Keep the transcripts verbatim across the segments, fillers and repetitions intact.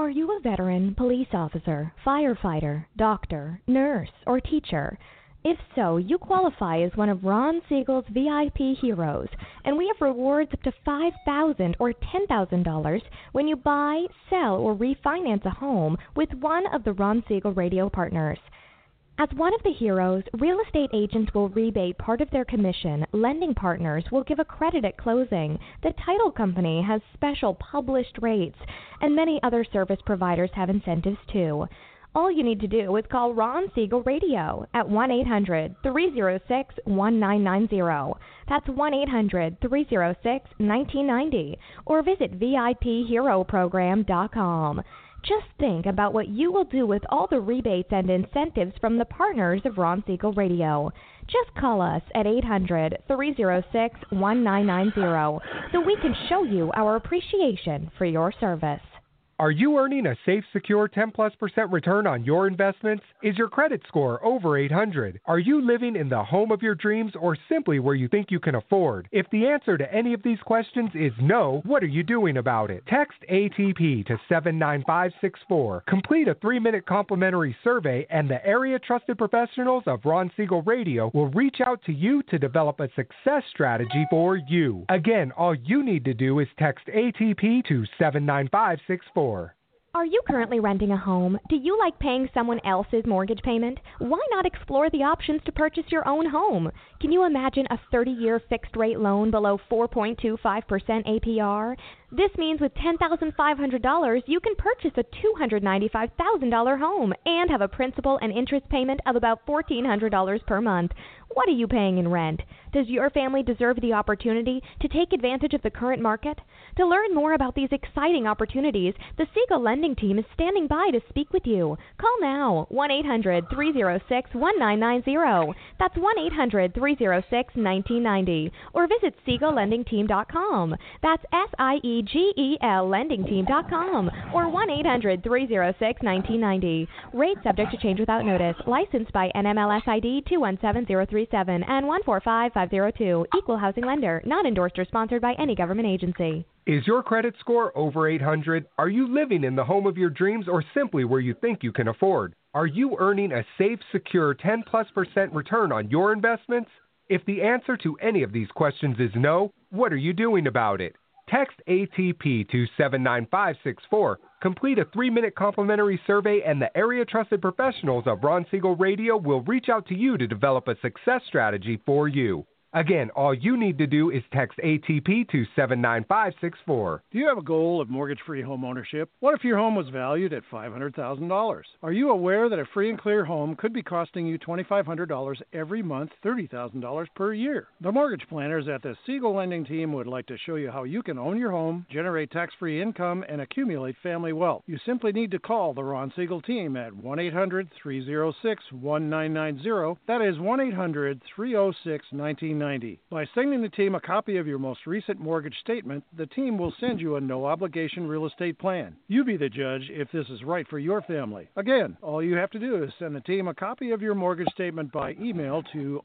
Are you a veteran, police officer, firefighter, doctor, nurse, or teacher? If so, you qualify as one of Ron Siegel's V I P heroes, and we have rewards up to five thousand dollars or ten thousand dollars when you buy, sell, or refinance a home with one of the Ron Siegel radio partners. As one of the heroes, real estate agents will rebate part of their commission, lending partners will give a credit at closing, the title company has special published rates, and many other service providers have incentives too. All you need to do is call Ron Siegel Radio at one eight hundred, three oh six, one nine nine oh. That's one eight hundred, three oh six, one nine nine oh, or visit V I P hero program dot com. Just think about what you will do with all the rebates and incentives from the partners of Ron Siegel Radio. Just call us at eight hundred, three oh six, one nine nine oh so we can show you our appreciation for your service. Are you earning a safe, secure ten plus percent return on your investments? Is your credit score over eight hundred? Are you living in the home of your dreams or simply where you think you can afford? If the answer to any of these questions is no, what are you doing about it? Text A T P to seven nine five six four. Complete a three-minute complimentary survey and the area trusted professionals of Ron Siegel Radio will reach out to you to develop a success strategy for you. Again, all you need to do is text A T P to seven nine five six four. Are you currently renting a home? Do you like paying someone else's mortgage payment? Why not explore the options to purchase your own home? Can you imagine a thirty-year fixed-rate loan below four point two five percent A P R? This means with ten thousand five hundred dollars, you can purchase a two hundred ninety-five thousand dollars home and have a principal and interest payment of about fourteen hundred dollars per month. What are you paying in rent? Does your family deserve the opportunity to take advantage of the current market? To learn more about these exciting opportunities, the Siegel Lending Team is standing by to speak with you. Call now, one eight hundred, three oh six, one nine nine oh. That's one eight hundred, three oh six, one nine nine oh. Or visit Siegel Lending Team dot com. That's S I E G E L Lending Team dot com. Or one eight hundred, three oh six, one nine nine oh. Rate subject to change without notice. Licensed by N M L S I D two one seven zero three seven and one four five five zero two. Equal housing lender. Not endorsed or sponsored by any government agency. Is your credit score over eight hundred? Are you living in the home of your dreams or simply where you think you can afford? Are you earning a safe, secure ten plus percent return on your investments? If the answer to any of these questions is no, what are you doing about it? Text A T P to seven nine five six four. Complete a three-minute complimentary survey and the area trusted professionals of Ron Siegel Radio will reach out to you to develop a success strategy for you. Again, all you need to do is text A T P to seven nine five six four. Do you have a goal of mortgage-free home ownership? What if your home was valued at five hundred thousand dollars? Are you aware that a free and clear home could be costing you twenty-five hundred dollars every month, thirty thousand dollars per year? The mortgage planners at the Siegel Lending Team would like to show you how you can own your home, generate tax-free income, and accumulate family wealth. You simply need to call the Ron Siegel Team at one eight hundred, three oh six, one nine nine oh. That is one eight hundred, three oh six, one nine nine oh. By sending the team a copy of your most recent mortgage statement, the team will send you a no-obligation real estate plan. You be the judge if this is right for your family. Again, all you have to do is send the team a copy of your mortgage statement by email to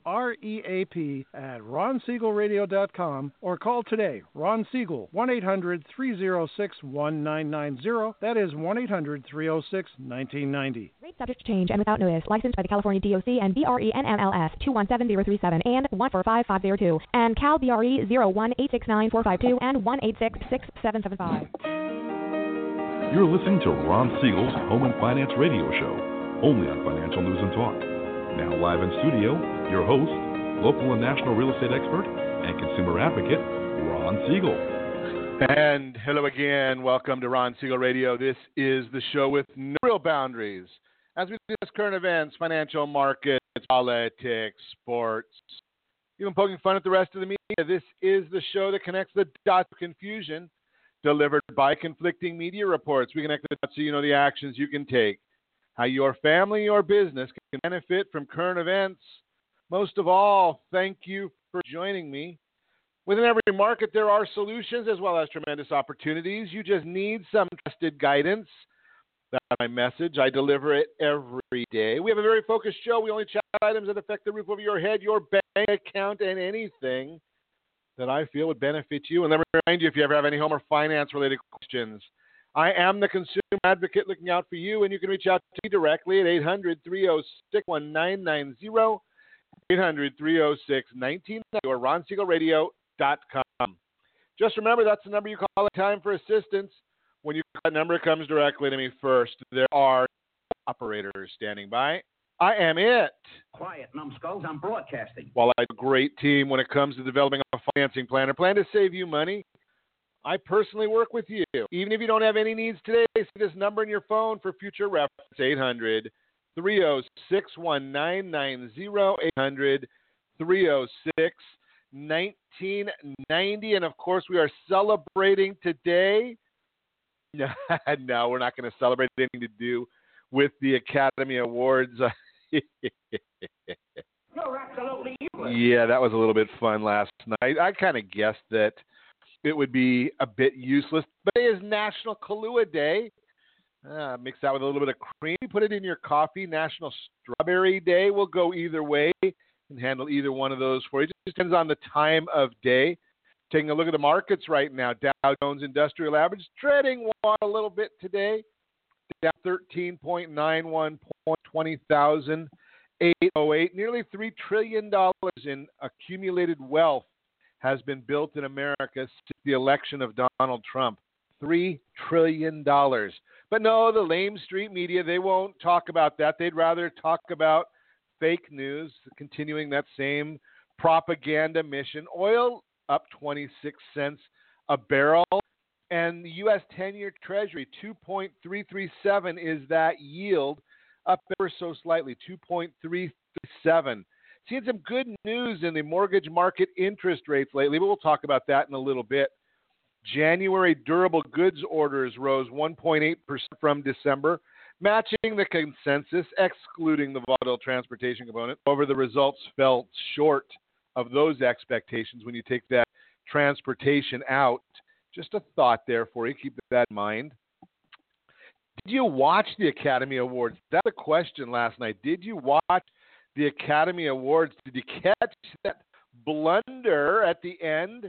reap at ron siegel radio dot com or call today, Ron Siegel, one eight hundred, three oh six, one nine nine oh. That is one eight hundred, three oh six, one nine nine oh. Rate subject to change and without notice. Licensed by the California D O C and B R E N M L S two one seven zero three seven and one four five five zero two and Cal B R E zero one eight six nine four five two and one eight six six seven seven five. You're listening to Ron Siegel's Home and Finance Radio Show, only on Financial News and Talk. Now live in studio, your host, local and national real estate expert and consumer advocate, Ron Siegel. And hello again. Welcome to Ron Siegel Radio. This is the show with no real boundaries. As we discuss current events, financial markets, politics, sports, even poking fun at the rest of the media, this is the show that connects the dots of confusion delivered by conflicting media reports. We connect the dots so you know the actions you can take, how your family or business can benefit from current events. Most of all, thank you for joining me. Within every market, there are solutions as well as tremendous opportunities. You just need some trusted guidance. That's my message. I deliver it every day. We have a very focused show. We only chat items that affect the roof over your head, your bank account, and anything that I feel would benefit you. And let me remind you, if you ever have any home or finance-related questions, I am the consumer advocate looking out for you, and you can reach out to me directly at eight hundred, three oh six, one nine nine zero, eight hundred, three oh six, one nine nine zero, or ron siegel radio dot com. Just remember, that's the number you call at time for assistance. When you that number comes directly to me first, there are operators standing by. I am it. Quiet, numbskulls. I'm broadcasting. While I have a great team when it comes to developing a financing plan or plan to save you money, I personally work with you. Even if you don't have any needs today, see this number in your phone for future reference, eight hundred, three oh six, one nine nine zero, eight hundred, three oh six, nineteen ninety. And, of course, we are celebrating today. No, we're not going to celebrate anything to do with the Academy Awards. You're absolutely useless. Yeah, that was a little bit fun last night. I kind of guessed that it would be a bit useless. But it is National Kahlua Day. Uh, mix that with a little bit of cream. Put it in your coffee. National Strawberry Day. We'll go either way and handle either one of those for you. It just depends on the time of day. Taking a look at the markets right now. Dow Jones Industrial Average trading water a little bit today. Down thirteen point nine one point, twenty thousand eight hundred eight. Nearly three trillion dollars in accumulated wealth has been built in America since the election of Donald Trump. three trillion dollars. But no, the lame street media, they won't talk about that. They'd rather talk about fake news, continuing that same propaganda mission. Oil up twenty-six cents a barrel. And the U S ten-year Treasury, two point three three seven is that yield, up ever so slightly, two point three three seven. Seen some good news in the mortgage market interest rates lately, but we'll talk about that in a little bit. January durable goods orders rose one point eight percent from December, matching the consensus, excluding the volatile transportation component. However, the results fell short of those expectations when you take that transportation out. Just a thought there for you. Keep that in mind. Did you watch the Academy Awards? That's the question last night. Did you watch the Academy Awards? Did you catch that blunder at the end?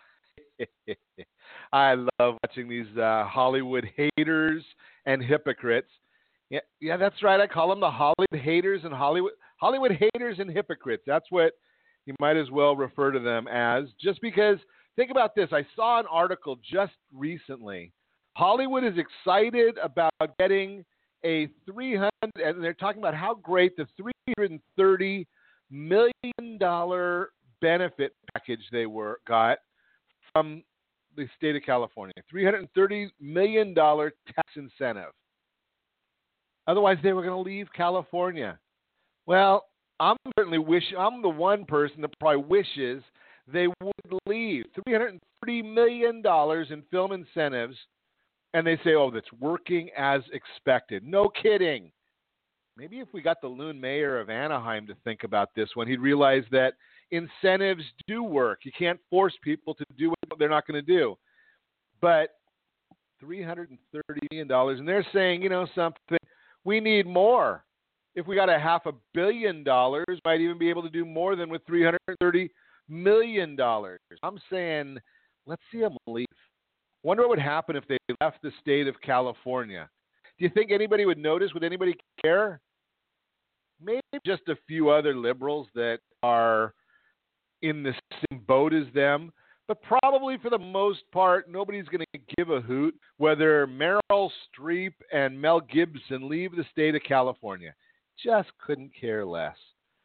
I love watching these uh, Hollywood haters and hypocrites. Yeah, yeah, that's right. I call them the Hollywood haters and Hollywood Hollywood haters and hypocrites. That's what you might as well refer to them as. Just because, think about this. I saw an article just recently. Hollywood is excited about getting a three hundred, and they're talking about how great the three hundred thirty million dollars benefit package they were got from the state of California. three hundred thirty million dollars tax incentive. Otherwise, they were going to leave California. Well, I'm certainly wish I'm the one person that probably wishes they would leave. three hundred thirty million dollars in film incentives, and they say, oh, that's working as expected. No kidding. Maybe if we got the loon mayor of Anaheim to think about this one, he'd realize that incentives do work. You can't force people to do what they're not going to do. But three hundred thirty million dollars, and they're saying, you know, something, we need more. If we got a half a billion dollars, we might even be able to do more than with three hundred thirty million dollars. I'm saying, let's see them leave. Wonder what would happen if they left the state of California. Do you think anybody would notice? Would anybody care? Maybe just a few other liberals that are in the same boat as them. But probably for the most part, nobody's going to give a hoot whether Meryl Streep and Mel Gibson leave the state of California. Just couldn't care less.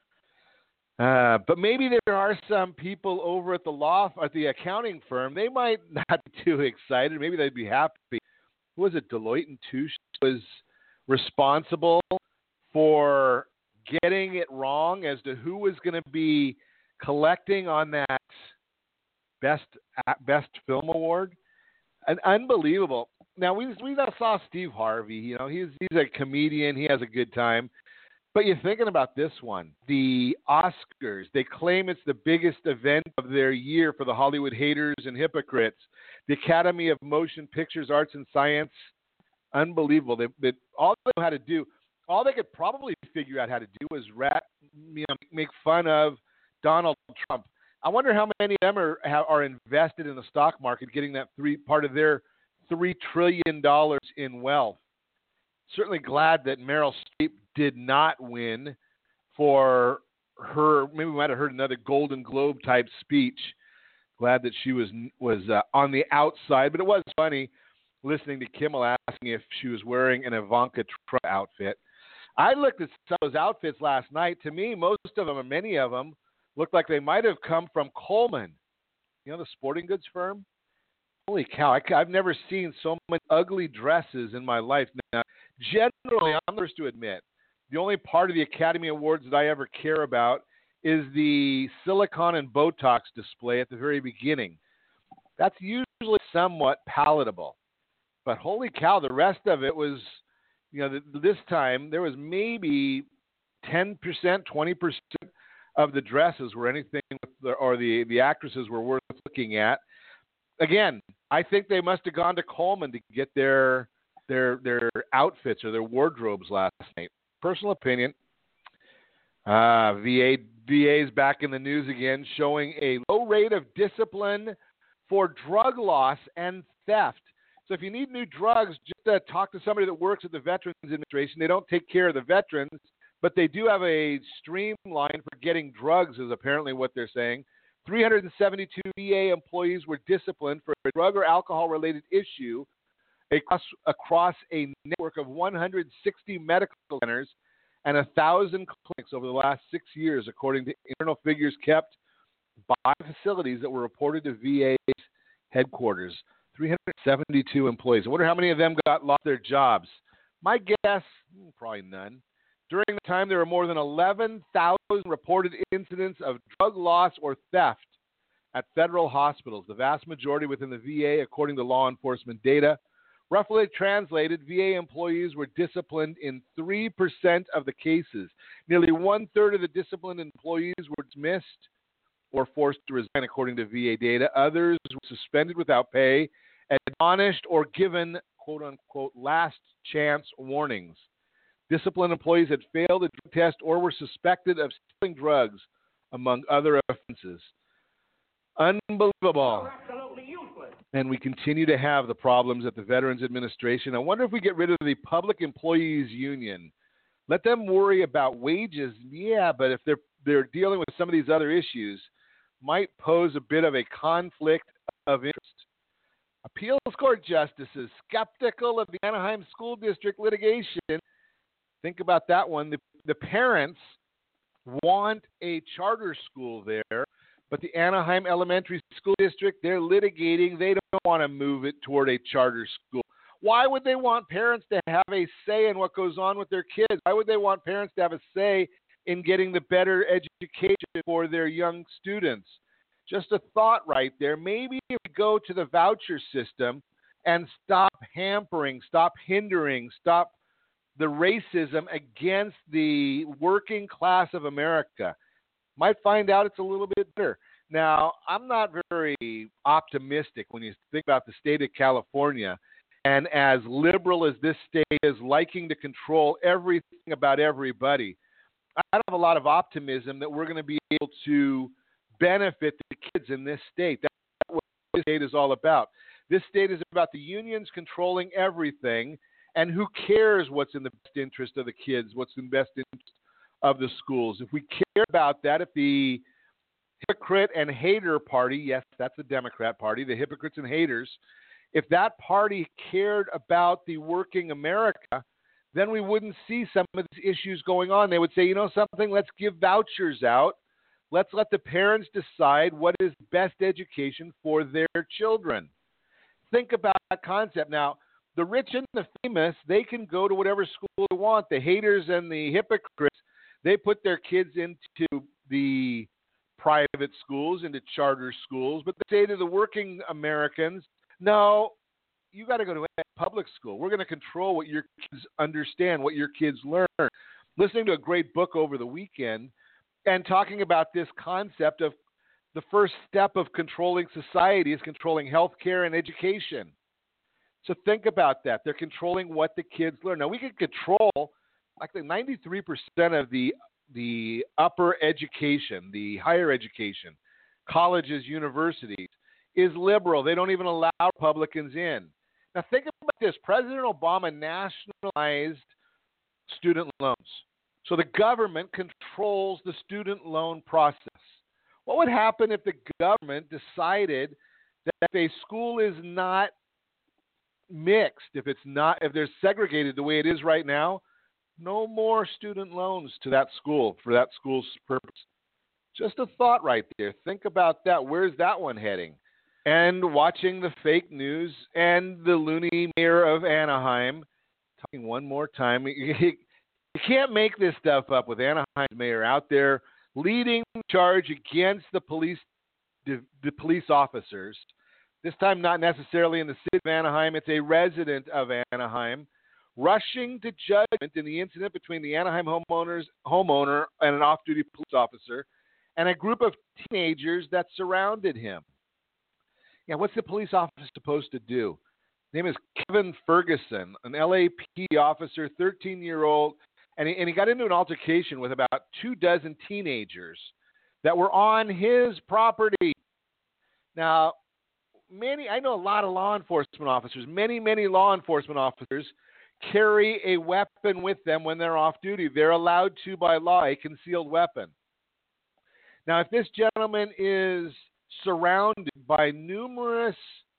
Uh, but maybe there are some people over at the law, at the accounting firm, they might not be too excited. Maybe they'd be happy. Who was it? Deloitte and Touche was responsible for getting it wrong as to who was going to be collecting on that best best film award. And unbelievable. Now we we saw Steve Harvey. You know, he's he's a comedian. He has a good time. But you're thinking about this one, the Oscars. They claim it's the biggest event of their year for the Hollywood haters and hypocrites. The Academy of Motion Pictures, Arts and Science, unbelievable. They, they all they know how to do, all they could probably figure out how to do was rat, you know, make fun of Donald Trump. I wonder how many of them are are invested in the stock market, getting that three part of their three trillion dollars in wealth. Certainly glad that Meryl Streep did not win for her. Maybe we might have heard another Golden Globe type speech. Glad that she was was uh, on the outside, but it was funny listening to Kimmel asking if she was wearing an Ivanka Trump outfit. I looked at some of those outfits last night. To me, most of them, or many of them, looked like they might have come from Coleman, you know, the sporting goods firm. Holy cow, I, I've never seen so many ugly dresses in my life. Now, generally, I'm the first to admit, the only part of the Academy Awards that I ever care about is the silicone and Botox display at the very beginning. That's usually somewhat palatable. But holy cow, the rest of it was, you know, this time there was maybe ten percent, twenty percent of the dresses were anything, with the, or the, the actresses were worth looking at. Again, I think they must have gone to Coleman to get their their their outfits or their wardrobes last night. Personal opinion. Uh, V A V A's back in the news again, showing a low rate of discipline for drug loss and theft. So if you need new drugs, just uh, talk to somebody that works at the Veterans Administration. They don't take care of the veterans, but they do have a streamline for getting drugs, is apparently what they're saying. three hundred seventy-two V A employees were disciplined for a drug or alcohol-related issue across, across a network of one hundred sixty medical centers and one thousand clinics over the last six years, according to internal figures kept by facilities that were reported to V A's headquarters. three hundred seventy-two employees. I wonder how many of them got lost their jobs. My guess, probably none. During the time, there were more than eleven thousand reported incidents of drug loss or theft at federal hospitals, the vast majority within the V A, according to law enforcement data. Roughly translated, V A employees were disciplined in three percent of the cases. Nearly one-third of the disciplined employees were dismissed or forced to resign, according to V A data. Others were suspended without pay, admonished, or given, quote-unquote, last chance warnings. Disciplined employees had failed a drug test or were suspected of stealing drugs, among other offenses. Unbelievable. Absolutely useless. And we continue to have the problems at the Veterans Administration. I wonder if we get rid of the Public Employees Union. Let them worry about wages. Yeah, but if they're they're dealing with some of these other issues, might pose a bit of a conflict of interest. Appeals court justices skeptical of the Anaheim School District litigation. Think about that one. The, the parents want a charter school there, but the Anaheim Elementary School District, they're litigating. They don't want to move it toward a charter school. Why would they want parents to have a say in what goes on with their kids? Why would they want parents to have a say in getting the better education for their young students? Just a thought right there. Maybe if we go to the voucher system and stop hampering, stop hindering, stop the racism against the working class of America, might find out it's a little bit better. Now, I'm not very optimistic when you think about the state of California, and as liberal as this state is, liking to control everything about everybody, I don't have a lot of optimism that we're going to be able to benefit the kids in this state. That's what this state is all about. This state is about the unions controlling everything, and who cares what's in the best interest of the kids, what's in the best interest of the schools. If we care about that, if the hypocrite and hater party, yes, that's the Democrat Party, the hypocrites and haters, if that party cared about the working America, then we wouldn't see some of these issues going on. They would say, you know something, let's give vouchers out. Let's let the parents decide what is best education for their children. Think about that concept. Now, the rich and the famous, they can go to whatever school they want. The haters and the hypocrites, they put their kids into the private schools, into charter schools, but they say to the working Americans, no, you got to go to a public school. We're going to control what your kids understand, what your kids learn. Listening to a great book over the weekend and talking about this concept of the first step of controlling society is controlling healthcare and education. So think about that. They're controlling what the kids learn. Now, we can control, like the ninety-three percent of the the upper education, the higher education, colleges, universities, is liberal. They don't even allow Republicans in. Now think about this. President Obama nationalized student loans. So the government controls the student loan process. What would happen if the government decided that if a school is not mixed, if it's not, if they're segregated the way it is right now, no more student loans to that school for that school's purpose? Just a thought right there. Think about that. Where's that one heading? And watching the fake news and the loony mayor of Anaheim, talking one more time, you can't make this stuff up with Anaheim's mayor out there leading the charge against the police, the, the police officers. This time not necessarily in the city of Anaheim. It's a resident of Anaheim rushing to judgment in the incident between the Anaheim homeowners, homeowner and an off-duty police officer and a group of teenagers that surrounded him. Yeah, what's the police officer supposed to do? His name is Kevin Ferguson, an L A P D officer, thirteen-year-old, and he, and he got into an altercation with about two dozen teenagers that were on his property. Now, many, I know a lot of law enforcement officers, many, many law enforcement officers carry a weapon with them when they're off duty. They're allowed to, by law, a concealed weapon. Now, if this gentleman is surrounded by numerous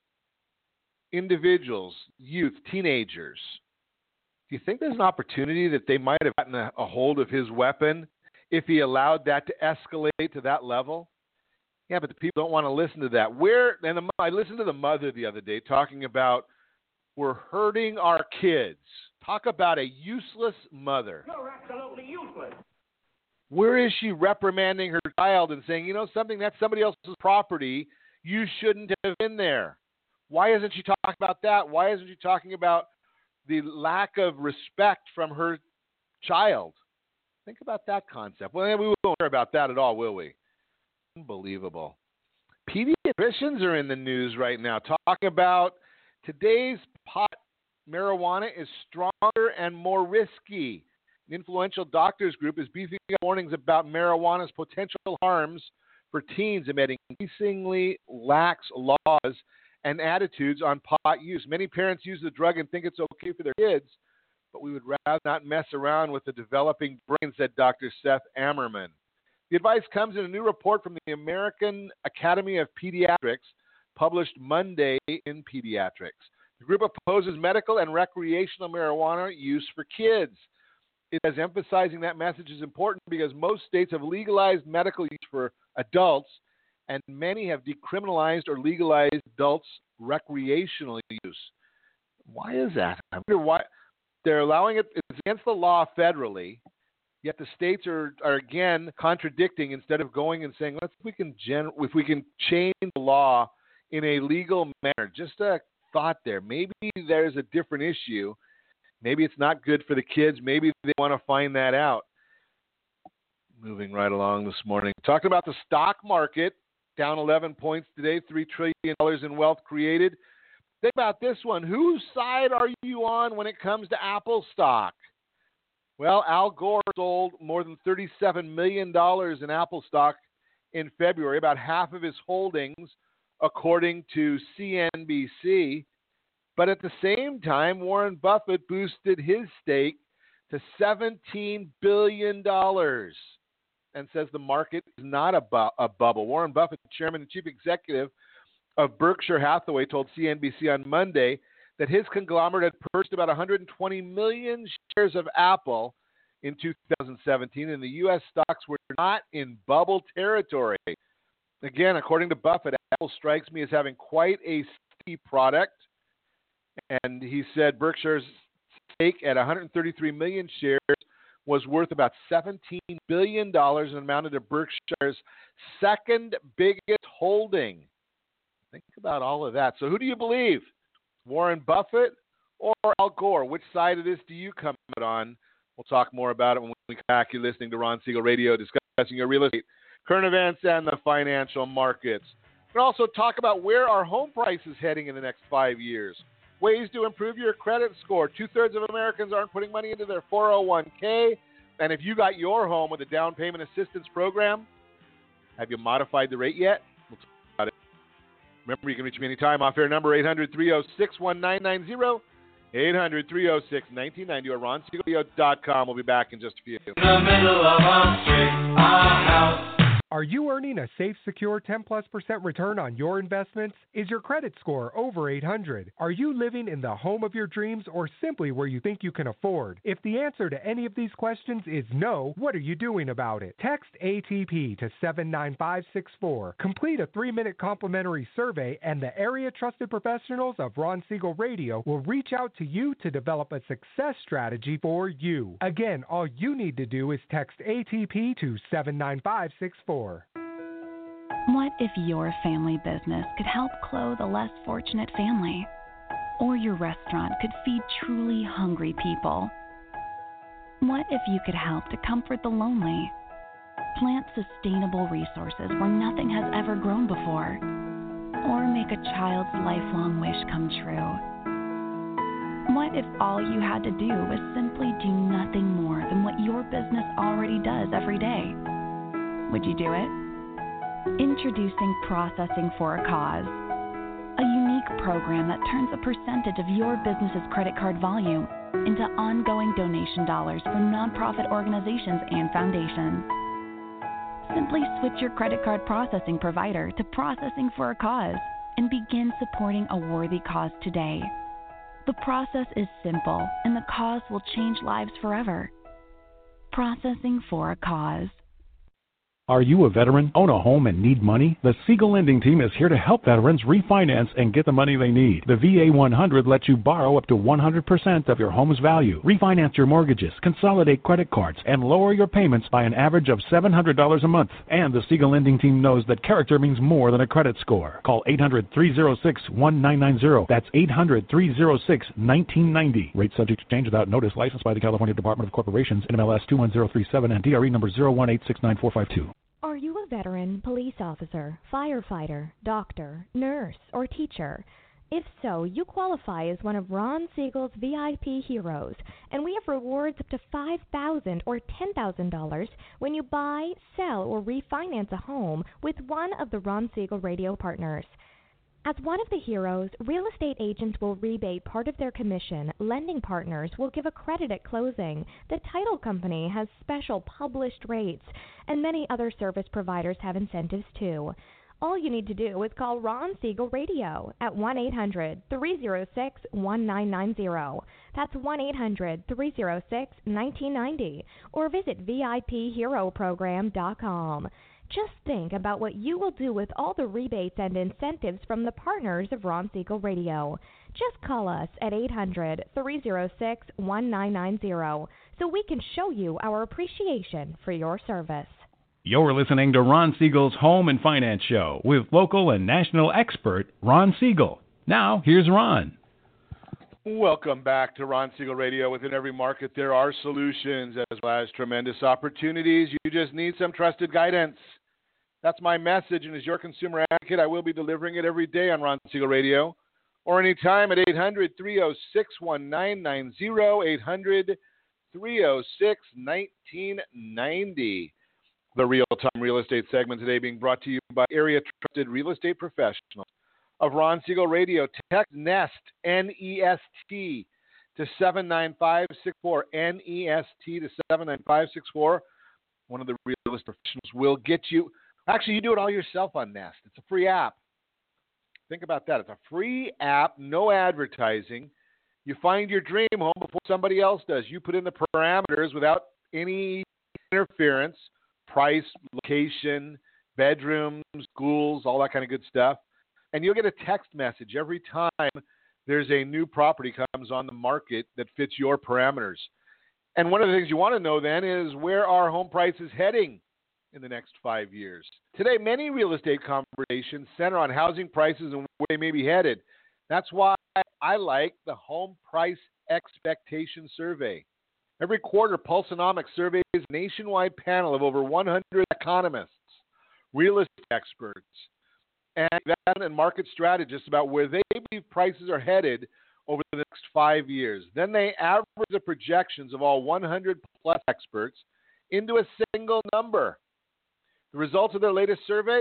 individuals, youth, teenagers, do you think there's an opportunity that they might have gotten a, a hold of his weapon if he allowed that to escalate to that level? Yeah, but the people don't want to listen to that. Where and the, I listened to the mother the other day talking about we're hurting our kids. Talk about a useless mother. You're absolutely useless. Where is she reprimanding her child and saying, you know, something that's somebody else's property, you shouldn't have been there? Why isn't she talking about that? Why isn't she talking about the lack of respect from her child? Think about that concept. Well, we won't hear about that at all, will we? Unbelievable. Pediatricians are in the news right now talking about today's pot marijuana is stronger and more risky. An influential doctors group is beefing up warnings about marijuana's potential harms for teens amid increasingly lax laws and attitudes on pot use. Many parents use the drug and think it's okay for their kids, but we would rather not mess around with the developing brain, said Doctor Seth Ammerman. The advice comes in a new report from the American Academy of Pediatrics, published Monday in Pediatrics. The group opposes medical and recreational marijuana use for kids. It is emphasizing that message is important because most states have legalized medical use for adults, and many have decriminalized or legalized adults' recreational use. Why is that? I wonder why they're allowing it. It's against the law federally, yet the states are, are again contradicting instead of going and saying, let's if we can gen- if we can change the law in a legal manner. Just a thought there. Maybe there's a different issue. Maybe it's not good for the kids. Maybe they want to find that out. Moving right along this morning. Talking about the stock market, down eleven points today, three trillion dollars in wealth created. Think about this one. Whose side are you on when it comes to Apple stock? Well, Al Gore sold more than thirty-seven million dollars in Apple stock in February, about half of his holdings, according to C N B C. But at the same time, Warren Buffett boosted his stake to seventeen billion dollars and says the market is not a, bu- a bubble. Warren Buffett, the chairman and chief executive of Berkshire Hathaway, told C N B C on Monday that his conglomerate had purchased about one hundred twenty million shares of Apple in two thousand seventeen, and the U S stocks were not in bubble territory. Again, according to Buffett, Apple strikes me as having quite a sticky product. And he said Berkshire's stake at one hundred thirty-three million shares was worth about seventeen billion dollars and amounted to Berkshire's second biggest holding. Think about all of that. So who do you believe? Warren Buffett or Al Gore? Which side of this do you come out on? We'll talk more about it when we come back. You're listening to Ron Siegel Radio, discussing your real estate, current events, and the financial markets. We'll also talk about where are home prices heading in the next five years. Ways to improve your credit score. Two-thirds of Americans aren't putting money into their four oh one k. And if you got your home with a down payment assistance program, have you modified the rate yet? We'll talk about it. Remember, you can reach me anytime. Off-air number eight hundred, three oh six, nineteen ninety, eight hundred, three oh six, nineteen ninety, or ron siegel radio dot com. We'll be back in just a few. In the middle of our street, our house. Are you earning a safe, secure ten plus percent return on your investments? Is your credit score over eight hundred? Are you living in the home of your dreams or simply where you think you can afford? If the answer to any of these questions is no, what are you doing about it? Text A T P to seven nine five six four. Complete a three-minute complimentary survey and the area trusted professionals of Ron Siegel Radio will reach out to you to develop a success strategy for you. Again, all you need to do is text A T P to seven nine five six four. What if your family business could help clothe a less fortunate family? Or your restaurant could feed truly hungry people? What if you could help to comfort the lonely? Plant sustainable resources where nothing has ever grown before? Or make a child's lifelong wish come true? What if all you had to do was simply do nothing more than what your business already does every day? Would you do it? Introducing Processing for a Cause, a unique program that turns a percentage of your business's credit card volume into ongoing donation dollars for nonprofit organizations and foundations. Simply switch your credit card processing provider to Processing for a Cause and begin supporting a worthy cause today. The process is simple, and the cause will change lives forever. Processing for a Cause. Are you a veteran, own a home, and need money? The Siegel Lending Team is here to help veterans refinance and get the money they need. The V A one hundred lets you borrow up to one hundred percent of your home's value, refinance your mortgages, consolidate credit cards, and lower your payments by an average of seven hundred dollars a month. And the Siegel Lending Team knows that character means more than a credit score. Call eight hundred, three oh six, nineteen ninety. That's eight hundred, three oh six, nineteen ninety. Rate subject to change without notice. Licensed by the California Department of Corporations, N M L S two one zero three seven, and D R E number zero one eight six nine four five two. Are you a veteran, police officer, firefighter, doctor, nurse, or teacher? If so, you qualify as one of Ron Siegel's V I P heroes, and we have rewards up to five thousand dollars or ten thousand dollars when you buy, sell, or refinance a home with one of the Ron Siegel Radio partners. As one of the heroes, real estate agents will rebate part of their commission, lending partners will give a credit at closing, the title company has special published rates, and many other service providers have incentives too. All you need to do is call Ron Siegel Radio at one eight hundred, three oh six, nineteen ninety. That's one eight hundred, three oh six, nineteen ninety, or visit V I P hero program dot com. Just think about what you will do with all the rebates and incentives from the partners of Ron Siegel Radio. Just call us at eight hundred, three oh six, nineteen ninety so we can show you our appreciation for your service. You're listening to Ron Siegel's Home and Finance Show with local and national expert Ron Siegel. Now, here's Ron. Welcome back to Ron Siegel Radio. Within every market, there are solutions as well as tremendous opportunities. You just need some trusted guidance. That's my message, and as your consumer advocate, I will be delivering it every day on Ron Siegel Radio or anytime at eight hundred, three oh six, nineteen ninety, eight hundred, three oh six, nineteen ninety. The real-time real estate segment today being brought to you by area trusted real estate professionals of Ron Siegel Radio. Text NEST, N E S T, to seven nine five six four, N E S T to seven nine five six four. One of the real estate professionals will get you. Actually, you do it all yourself on Nest. It's a free app. Think about that. It's a free app, no advertising. You find your dream home before somebody else does. You put in the parameters without any interference, price, location, bedrooms, schools, all that kind of good stuff. And you'll get a text message every time there's a new property comes on the market that fits your parameters. And one of the things you want to know then is where are home prices heading in the next five years. Today, many real estate conversations center on housing prices and where they may be headed. That's why I like the Home Price Expectation Survey. Every quarter, Pulsonomics surveys a nationwide panel of over one hundred economists, real estate experts, and and market strategists about where they believe prices are headed over the next five years. Then they average the projections of all one hundred plus experts into a single number. The results of their latest survey,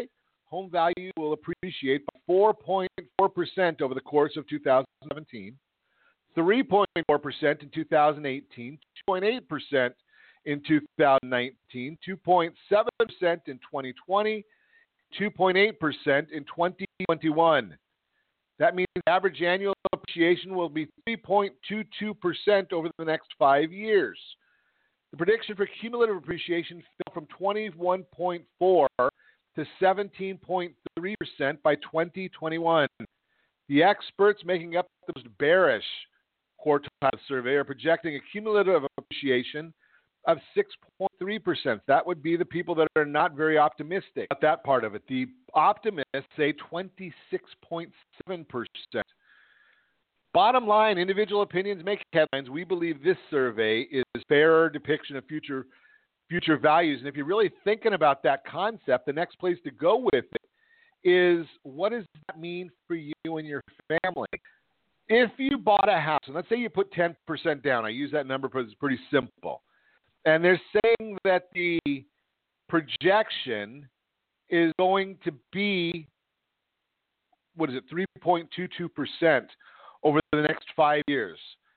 home value will appreciate by four point four percent over the course of two thousand seventeen, three point four percent in two thousand eighteen, two point eight percent in two thousand nineteen, two point seven percent in twenty twenty, two point eight percent in twenty twenty-one. That means average annual appreciation will be three point two two percent over the next five years. The prediction for cumulative appreciation fell from twenty-one point four to seventeen point three percent by twenty twenty-one. The experts making up the most bearish quartile of the survey are projecting a cumulative appreciation of six point three percent. That would be the people that are not very optimistic about that part of it. The optimists say twenty-six point seven percent. Bottom line, individual opinions make headlines. We believe this survey is a fairer depiction of future future values. And if you're really thinking about that concept, the next place to go with it is, what does that mean for you and your family? If you bought a house, and let's say you put ten percent down, I use that number because it's pretty simple. And they're saying that the projection is going to be, what is it, three point two two percent over the next five years.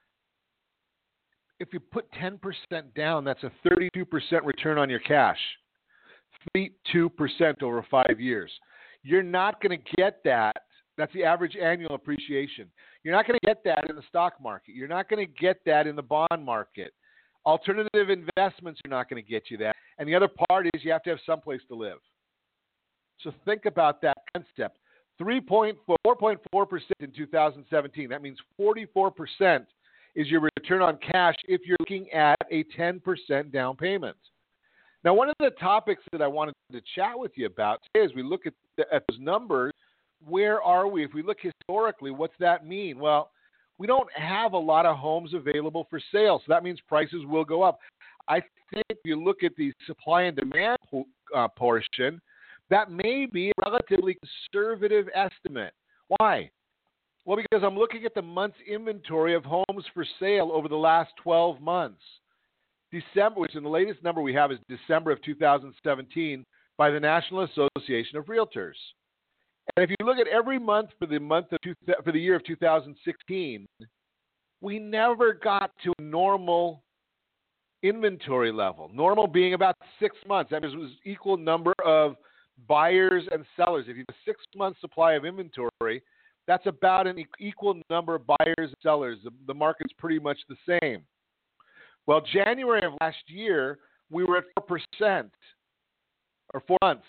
If you put ten percent down, that's a thirty-two percent return on your cash. thirty-two percent over five years. You're not going to get that. That's the average annual appreciation. You're not going to get that in the stock market. You're not going to get that in the bond market. Alternative investments are not going to get you that. And the other part is you have to have someplace to live. So think about that concept. three point four, four point four percent in two thousand seventeen. That means forty-four percent is your return on cash if you're looking at a ten percent down payment. Now, one of the topics that I wanted to chat with you about today, as we look at, the, at those numbers, where are we? If we look historically, what's that mean? Well, we don't have a lot of homes available for sale, so that means prices will go up. I think if you look at the supply and demand uh, portion, that may be a relatively conservative estimate. Why? Well, because I'm looking at the month's inventory of homes for sale over the last twelve months. December, which in the latest number we have is December of two thousand seventeen by the National Association of Realtors. And if you look at every month for the month of two, for the year of two thousand sixteen, we never got to a normal inventory level. Normal being about six months. That means it was equal number of buyers and sellers. If you have a six-month supply of inventory, that's about an equal number of buyers and sellers. The, the market's pretty much the same. Well, January of last year, we were at four percent, or four months.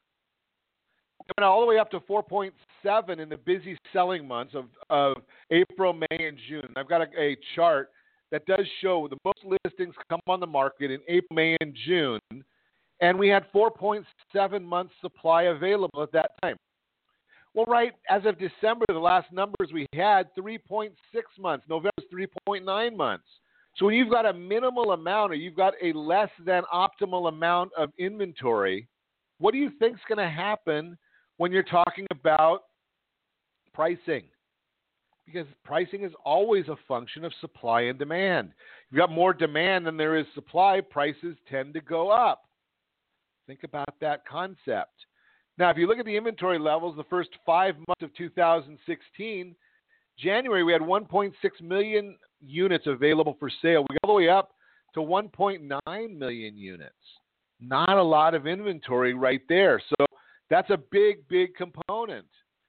It went all the way up to four point seven in the busy selling months of, of April, May, and June. I've got a, a chart that does show the most listings come on the market in April, May, and June, and we had four point seven months supply available at that time. Well, right, as of December, the last numbers we had, three point six months. November was three point nine months. So when you've got a minimal amount or you've got a less than optimal amount of inventory, what do you think is going to happen when you're talking about pricing? Because pricing is always a function of supply and demand. If you've got more demand than there is supply, prices tend to go up. Think about that concept. Now, if you look at the inventory levels, the first five months of two thousand sixteen, January, we had one point six million units available for sale. We got all the way up to one point nine million units. Not a lot of inventory right there. So that's a big, big component.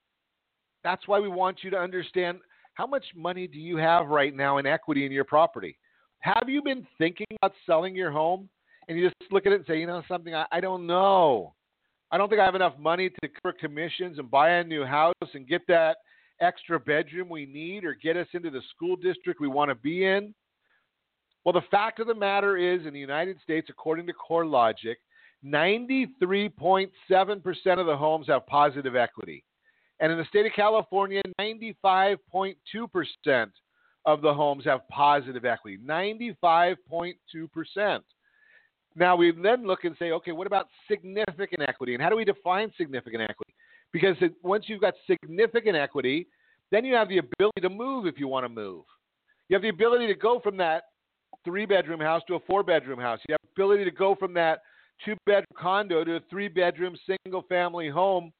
That's why we want you to understand, how much money do you have right now in equity in your property? Have you been thinking about selling your home? And you just look at it and say, you know something, I, I don't know. I don't think I have enough money to cover commissions and buy a new house and get that extra bedroom we need or get us into the school district we want to be in. Well, the fact of the matter is, in the United States, according to CoreLogic, ninety-three point seven percent of the homes have positive equity. And in the state of California, ninety-five point two percent of the homes have positive equity. ninety-five point two percent. Now, we then look and say, okay, what about significant equity? And how do we define significant equity? Because it, once you've got significant equity, then you have the ability to move if you want to move. You have the ability to go from that three-bedroom house to a four-bedroom house. You have the ability to go from that two-bedroom condo to a three-bedroom single-family home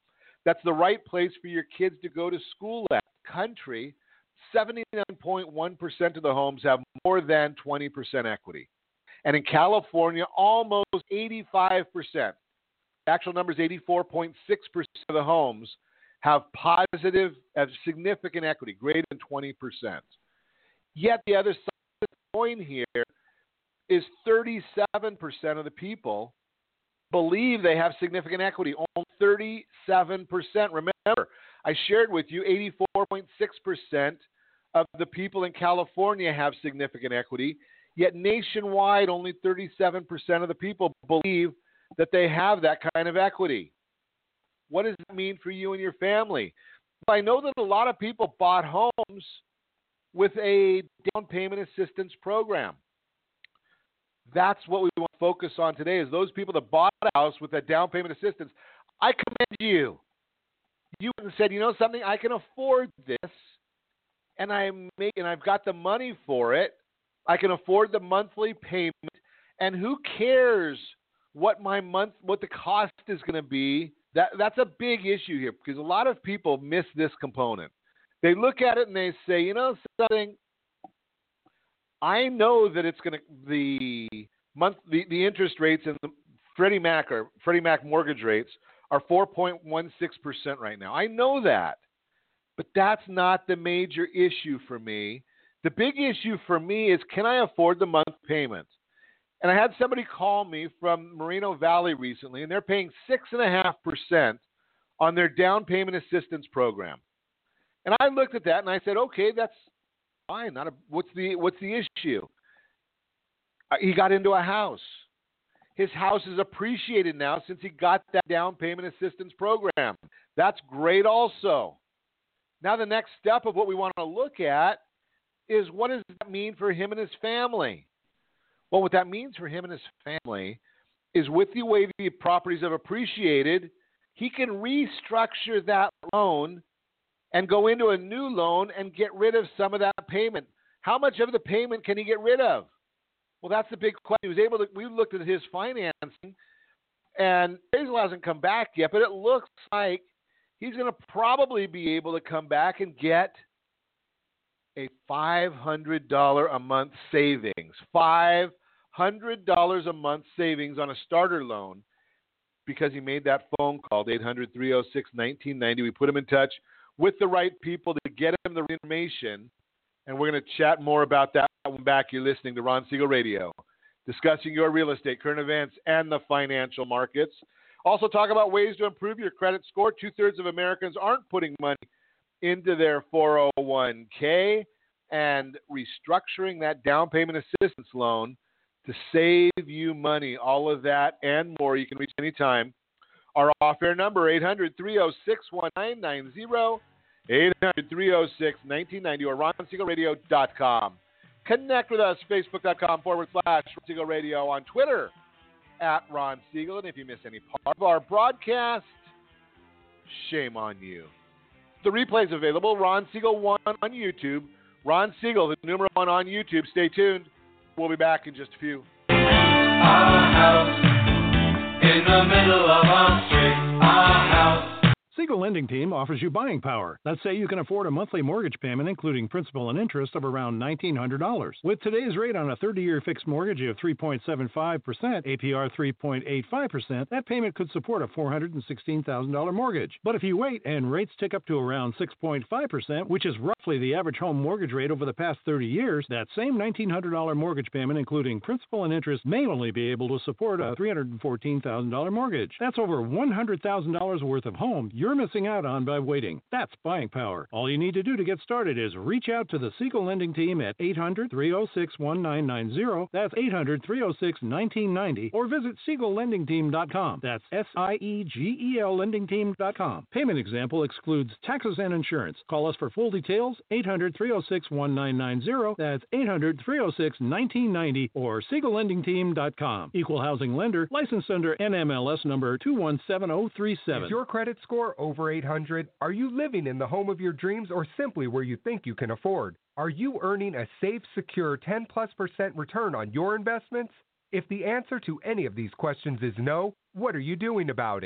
that's the right place for your kids to go to school at. Country, seventy-nine point one percent of the homes have more than twenty percent equity. And in California, almost eighty-five percent. The actual number is eighty-four point six percent of the homes have positive, have significant equity, greater than twenty percent. Yet the other side of the coin here is thirty-seven percent of the people believe they have significant equity. Only thirty-seven percent. Remember, I shared with you eighty-four point six percent of the people in California have significant equity, yet nationwide only thirty-seven percent of the people believe that they have that kind of equity. What does that mean for you and your family? Well, I know that a lot of people bought homes with a down payment assistance program. That's what we want to focus on today, is those people that bought a house with that down payment assistance. I commend you. You went and said, you know something, I can afford this, and I'm making, I've got the money for it. I can afford the monthly payment, and who cares what my month, what the cost is going to be? That that's a big issue here, because a lot of people miss this component. They look at it and they say, you know something, I know that it's going to the month the, the interest rates and the Freddie Mac or Freddie Mac mortgage rates are four point one six percent right now. I know that, but that's not the major issue for me. The big issue for me is, can I afford the month payment? And I had somebody call me from Moreno Valley recently, and they're paying six and a half percent on their down payment assistance program. And I looked at that and I said, okay, that's fine. Not a, what's the what's the issue? Uh, he got into a house. His house is appreciated now since he got that down payment assistance program. That's great also. Now the next step of what we want to look at is, what does that mean for him and his family? Well, what that means for him and his family is, with the way the properties have appreciated, he can restructure that loan and go into a new loan and get rid of some of that payment. How much of the payment can he get rid of? Well, that's the big question. He was able to, we looked at his financing, and appraisal hasn't come back yet, but it looks like he's going to probably be able to come back and get a five hundred dollars a month savings. five hundred dollars a month savings on a starter loan, because he made that phone call, eight hundred, three oh six, nineteen ninety. We put him in touch with the right people to get him the information, and we're going to chat more about that when back. You're listening to Ron Siegel Radio, discussing your real estate, current events, and the financial markets. Also talk about ways to improve your credit score. Two-thirds of Americans aren't putting money into their four oh one k, and restructuring that down payment assistance loan to save you money. All of that and more. You can reach anytime. Our off-air number, eight hundred, three oh six, nineteen ninety, eight hundred, three oh six, nineteen ninety, or ron siegel radio dot com. Connect with us, facebook.com forward slash Ron Siegel Radio, on Twitter at Ron Siegel. And if you miss any part of our broadcast, shame on you. The replay is available, Ron Siegel one on YouTube. Ron Siegel, the numero one on YouTube. Stay tuned. We'll be back in just a few. Our house in the middle of our street. Our house. Siegel Lending Team offers you buying power. Let's say you can afford a monthly mortgage payment, including principal and interest, of around nineteen hundred dollars. With today's rate on a thirty-year fixed mortgage of three point seven five percent, A P R three point eight five percent, that payment could support a four hundred sixteen thousand dollars mortgage. But if you wait and rates tick up to around six point five percent, which is roughly the average home mortgage rate over the past thirty years, that same nineteen hundred dollars mortgage payment, including principal and interest, may only be able to support a three hundred fourteen thousand dollars mortgage. That's over one hundred thousand dollars worth of home you're missing out on by waiting. That's buying power. All you need to do to get started is reach out to the Siegel Lending Team at eight hundred, three oh six, nineteen ninety. That's eight hundred, three oh six, nineteen ninety. Or visit siegel lending team dot com. That's S I E G E L lending team dot com. Payment example excludes taxes and insurance. Call us for full details, eight hundred, three oh six, nineteen ninety. That's eight hundred, three oh six, nineteen ninety, or siegel lending team dot com. Equal housing lender, licensed under N M L S number two one seven oh three seven. Is your credit score over eight hundred? Are you living in the home of your dreams, or simply where you think you can afford? Are you earning a safe, secure ten plus percent return on your investments? If the answer to any of these questions is no, what are you doing about it?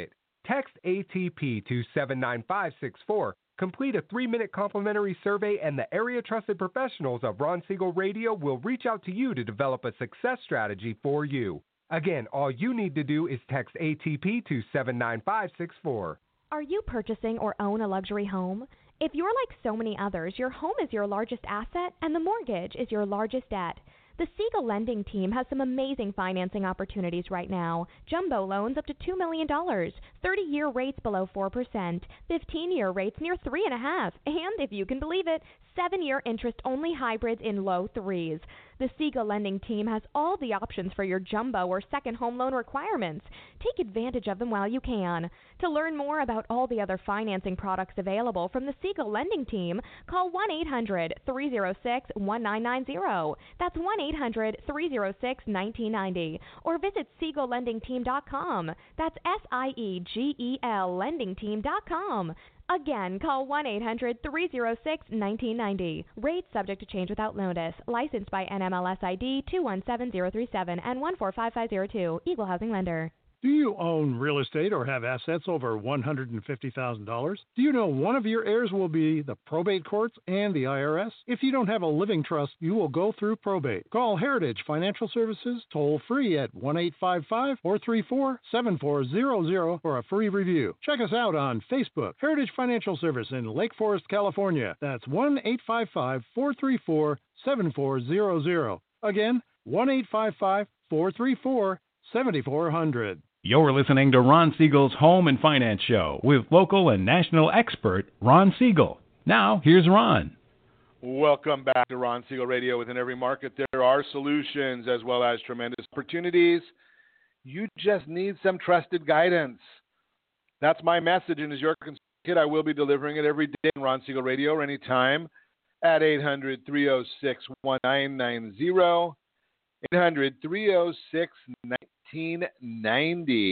Text A T P to seven nine five six four. Complete a three-minute complimentary survey, and the area-trusted professionals of Ron Siegel Radio will reach out to you to develop a success strategy for you. Again, all you need to do is text A T P to seven nine five six four. Are you purchasing or own a luxury home? If you're like so many others, your home is your largest asset and the mortgage is your largest debt. The Siegel Lending Team has some amazing financing opportunities right now. Jumbo loans up to two million dollars, thirty-year rates below four percent, fifteen-year rates near three point five percent, and, if you can believe it, seven-year interest-only hybrids in low threes. The Siegel Lending Team has all the options for your jumbo or second home loan requirements. Take advantage of them while you can. To learn more about all the other financing products available from the Siegel Lending Team, call one eight hundred three oh six one nine nine zero. That's one eight hundred three oh six one nine nine zero. Or visit siegel lending team dot com. That's S I E G E L lending team dot com. Again, call one eight hundred three oh six one nine nine zero. Rates subject to change without notice. Licensed by N M L S I D two one seven zero three seven and one four five five zero two. Equal Housing Lender. Do you own real estate or have assets over one hundred fifty thousand dollars? Do you know one of your heirs will be the probate courts and the I R S? If you don't have a living trust, you will go through probate. Call Heritage Financial Services toll free at one eight five five, four three four, seven four zero zero for a free review. Check us out on Facebook, Heritage Financial Service in Lake Forest, California. That's one eight five five, four three four, seven four zero zero. Again, one eight five five, four three four, seven four zero zero. You're listening to Ron Siegel's Home and Finance Show with local and national expert Ron Siegel. Now, here's Ron. Welcome back to Ron Siegel Radio. Within every market, there are solutions as well as tremendous opportunities. You just need some trusted guidance. That's my message, and as your kid, I will be delivering it every day on Ron Siegel Radio or anytime at eight hundred three oh six one nine nine zero, eight hundred three oh six nineteen ninety.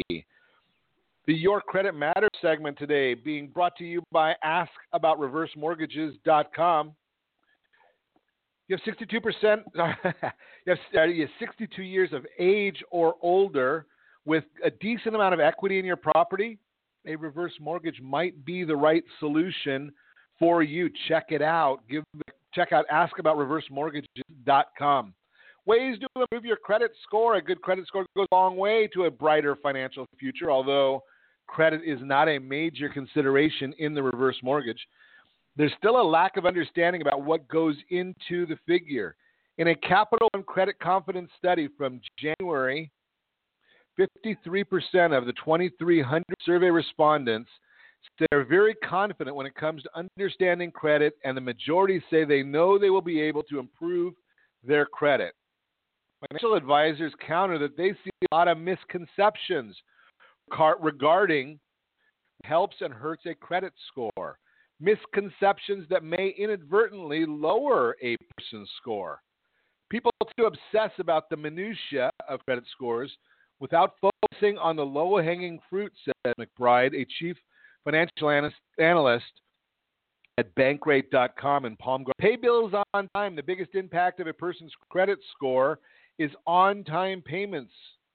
The Your Credit Matters segment today being brought to you by ask about reverse mortgages dot com. You have sixty-two percent, you have, you have sixty-two years of age or older with a decent amount of equity in your property. A reverse mortgage might be the right solution for you. Check it out. Give check out ask about reverse mortgages dot com. Ways to improve your credit score. A good credit score goes a long way to a brighter financial future, although credit is not a major consideration in the reverse mortgage. There's still a lack of understanding about what goes into the figure. In a Capital One Credit Confidence study from January, fifty-three percent of the twenty-three hundred survey respondents say they're very confident when it comes to understanding credit, and the majority say they know they will be able to improve their credit. Financial advisors counter that they see a lot of misconceptions regarding helps and hurts a credit score. Misconceptions that may inadvertently lower a person's score. People too obsess about the minutiae of credit scores without focusing on the low-hanging fruit, said McBride, a chief financial analyst at bankrate dot com in Palm Garden. Pay bills on time. The biggest impact of a person's credit score is on-time payments.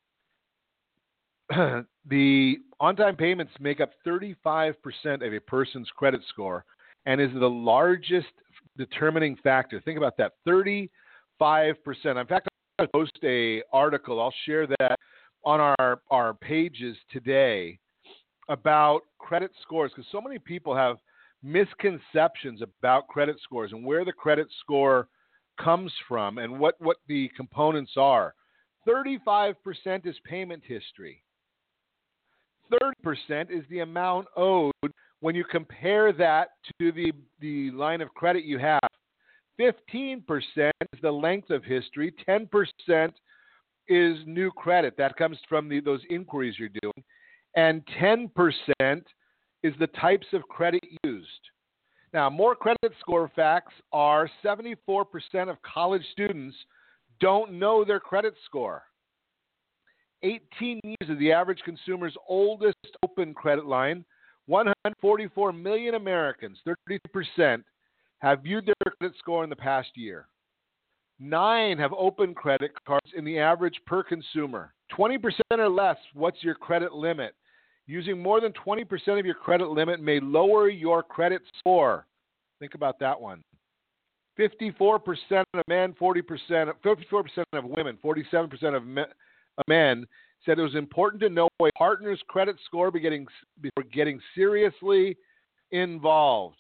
The on-time payments make up thirty-five percent of a person's credit score and is the largest determining factor. Think about that, thirty-five percent. In fact, I'll post an article. I'll share that on our, our pages today about credit scores, because so many people have misconceptions about credit scores and where the credit score comes from and what, what the components are. thirty-five percent is payment history. thirty percent is the amount owed when you compare that to the, the line of credit you have. fifteen percent is the length of history. ten percent is new credit. That comes from the, those inquiries you're doing. And ten percent is the types of credit used. Now, more credit score facts are seventy-four percent of college students don't know their credit score. eighteen years is the average consumer's oldest open credit line. one hundred forty-four million Americans, thirty percent, have viewed their credit score in the past year. Nine have open credit cards in the average per consumer. twenty percent or less, what's your credit limit? Using more than twenty percent of your credit limit may lower your credit score. Think about that one. fifty-four percent of men, forty percent, fifty-four percent of women, forty-seven percent of men, of men said it was important to know a partner's credit score beginning, before getting seriously involved.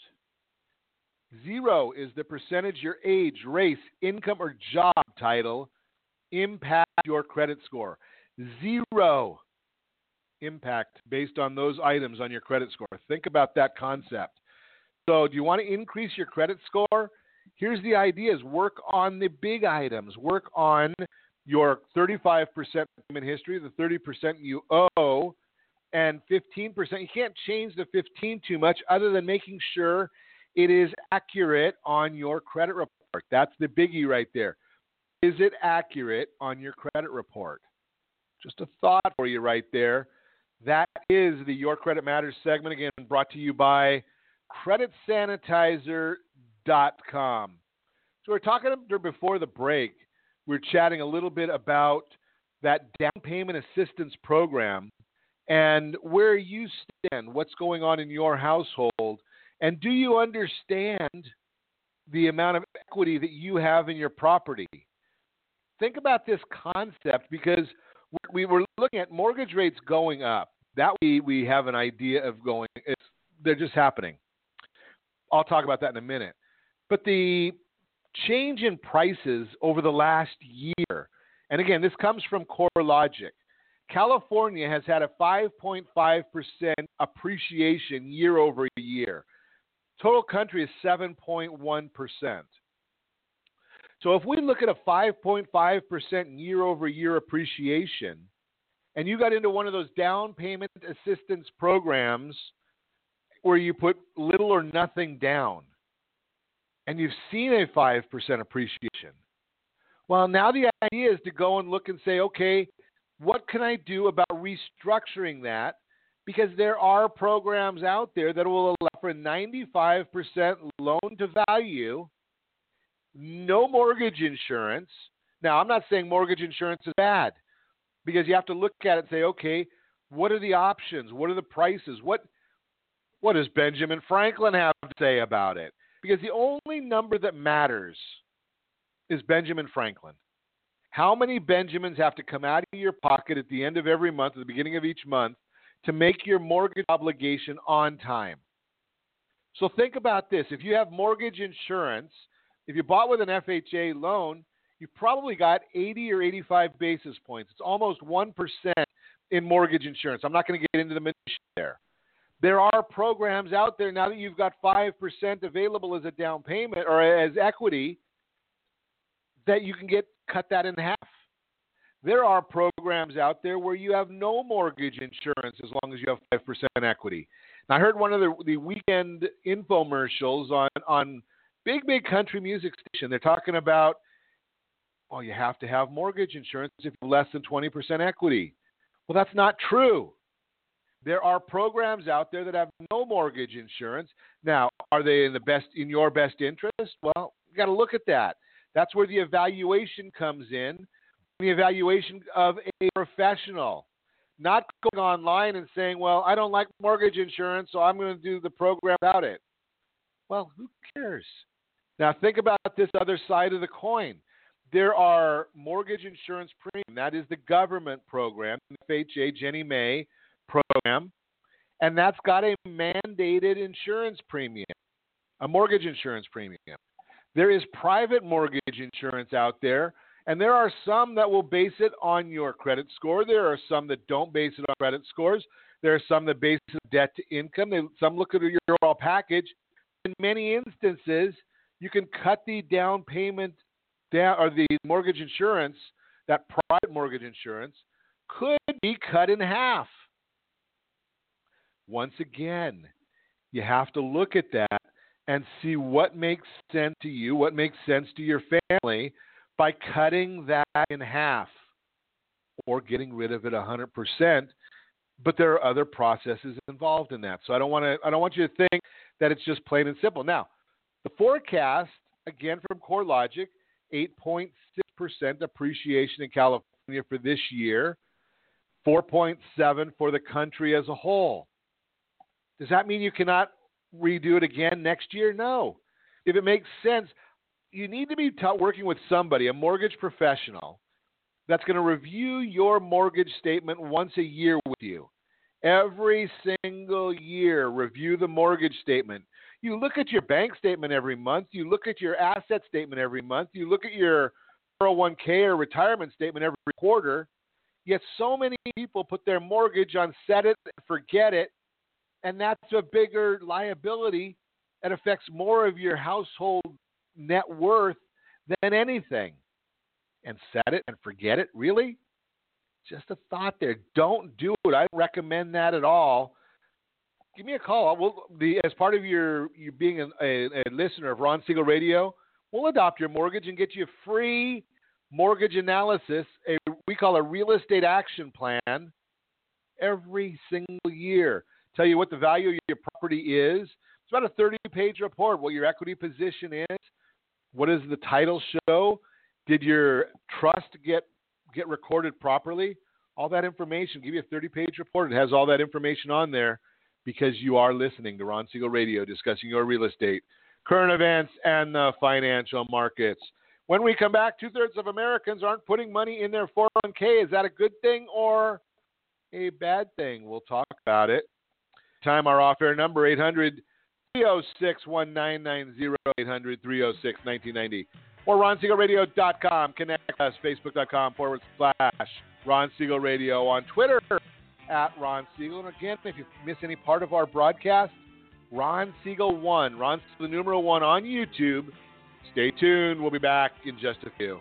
Zero is the percentage your age, race, income, or job title impact your credit score. Zero impact based on those items on your credit score. Think about that concept. So do you want to increase your credit score? Here's the idea: is work on the big items. Work on your thirty-five percent payment history, the thirty percent you owe, and fifteen percent. You can't change the fifteen too much other than making sure it is accurate on your credit report. That's the biggie right there. Is it accurate on your credit report? Just a thought for you right there. That is the Your Credit Matters segment, again, brought to you by credit sanitizer dot com. So we're talking before the break. We're chatting a little bit about that down payment assistance program and where you stand, what's going on in your household, and do you understand the amount of equity that you have in your property? Think about this concept, because we were looking at mortgage rates going up. That we, we have an idea of going. It's, they're just happening. I'll talk about that in a minute. But the change in prices over the last year, and again, this comes from CoreLogic. California has had a five point five percent appreciation year over year. Total country is seven point one percent. So if we look at a five point five percent year over year appreciation, and you got into one of those down payment assistance programs where you put little or nothing down, and you've seen a five percent appreciation. Well, now the idea is to go and look and say, okay, what can I do about restructuring that? Because there are programs out there that will allow for ninety-five percent loan to value, no mortgage insurance. Now, I'm not saying mortgage insurance is bad, because you have to look at it and say, okay, what are the options? What are the prices? What what does Benjamin Franklin have to say about it? Because the only number that matters is Benjamin Franklin. How many Benjamins have to come out of your pocket at the end of every month, at the beginning of each month, to make your mortgage obligation on time? So think about this. If you have mortgage insurance, if you bought with an F H A loan, you probably got eighty or eighty-five basis points. It's almost one percent in mortgage insurance. I'm not going to get into the minutiae there. There are programs out there now that you've got five percent available as a down payment or as equity that you can get cut that in half. There are programs out there where you have no mortgage insurance as long as you have five percent equity. And I heard one of the, the weekend infomercials on, on big, big country music station. They're talking about, well, you have to have mortgage insurance if you have less than twenty percent equity. Well, that's not true. There are programs out there that have no mortgage insurance. Now, are they in the best in your best interest? Well, you got to look at that. That's where the evaluation comes in. The evaluation of a professional, not going online and saying, well, I don't like mortgage insurance, so I'm going to do the program without it. Well, who cares? Now, think about this other side of the coin. There are mortgage insurance premium. That is the government program, the F H A Ginnie Mae program, and that's got a mandated insurance premium, a mortgage insurance premium. There is private mortgage insurance out there, and there are some that will base it on your credit score. There are some that don't base it on credit scores. There are some that base it on debt to income. They, some look at your overall package. In many instances, you can cut the down payment down, or the mortgage insurance, that private mortgage insurance, could be cut in half. Once again, you have to look at that and see what makes sense to you, what makes sense to your family by cutting that in half or getting rid of it one hundred percent. But there are other processes involved in that. So I don't want to I don't want you to think that it's just plain and simple. Now, the forecast, again from CoreLogic, eight point six percent appreciation in California for this year. four point seven for the country as a whole. Does that mean you cannot redo it again next year? No. If it makes sense, you need to be t- working with somebody, a mortgage professional, that's going to review your mortgage statement once a year with you. Every single year, review the mortgage statement. You look at your bank statement every month. You look at your asset statement every month. You look at your four oh one k or retirement statement every quarter. Yet so many people put their mortgage on set it and forget it, and that's a bigger liability that affects more of your household net worth than anything. And set it and forget it? Really? Just a thought there. Don't do it. I don't recommend that at all. Give me a call. We'll, the, as part of your you being a, a, a listener of Ron Siegel Radio, we'll adopt your mortgage and get you a free mortgage analysis, a, we call a real estate action plan, every single year. Tell you what the value of your property is. It's about a thirty-page report, what your equity position is, what does the title show, did your trust get get recorded properly? All that information. Give you a thirty-page report. It has all that information on there because you are listening to Ron Siegel Radio discussing your real estate, current events, and the financial markets. When we come back, two-thirds of Americans aren't putting money in their four oh one k. Is that a good thing or a bad thing? We'll talk about it. Time our off-air number, eight hundred, three oh six, one nine nine zero, eight hundred, three oh six, nineteen ninety. Or ron siegel radio dot com. Connect us, facebook.com forward slash Ron Siegel Radio. On Twitter, at Ron Siegel. And again, if you miss any part of our broadcast, Ron Siegel one. Ron Siegel, the numeral one on YouTube. Stay tuned. We'll be back in just a few.